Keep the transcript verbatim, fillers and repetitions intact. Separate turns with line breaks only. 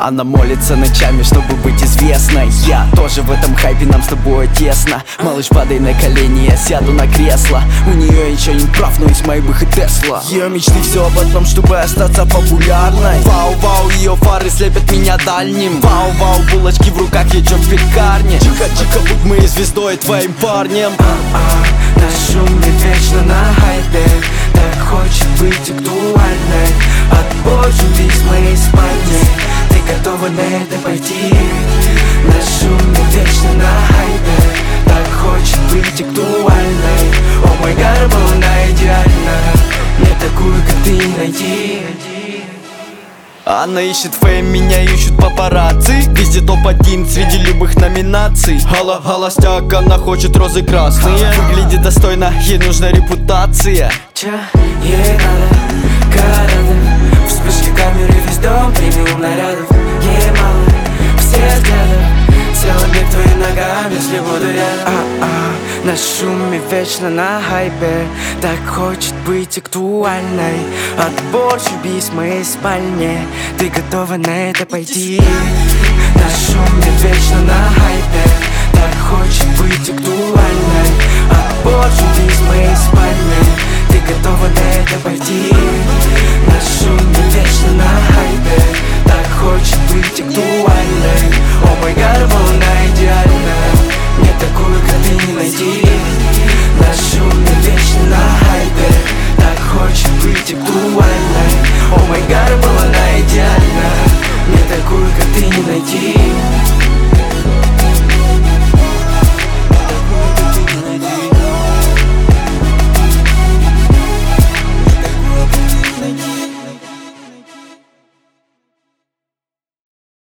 Она молится ночами, чтобы быть известной. Я тоже в этом хайпе, нам с тобой тесно. Малыш, падай на колени, я сяду на кресло. У нее ничего не прав, но есть Майбах и Тесла. Ее мечты все об одном, чтобы остаться популярной. Вау-вау, ее фары слепят меня дальним. Вау-вау, булочки в руках, я чё в пекарне. Чиха-чиха, будь моей звездой, твоим парнем.
А-а, наш шум не вечно на хайпе. Так хочет быть актуальной. Отбор убить в моей спальне. Ты готова на это пойти? Наш шум не вечно на хайпе. Так хочет быть актуальной. О мой гад, она идеальна. Не такую, как ты, найти.
Она ищет фейм, меня ищут папарацци. Везде топ один среди любых номинаций. Гала, холостяк, она хочет розы красные. Выглядит достойно, ей нужна репутация.
Ча, ей надо города. Вспышки камеры, весь дом премиум нарядов. Ей мало все взглядов. Целый мир твоим ногам, если буду рядом. А-а, наш шум вечно на хайпе. Так хочет быть актуальной. Отбор убийств в моей спальне. Ты готова на это пойти? Наш шум вечно на хайпе. Так хочет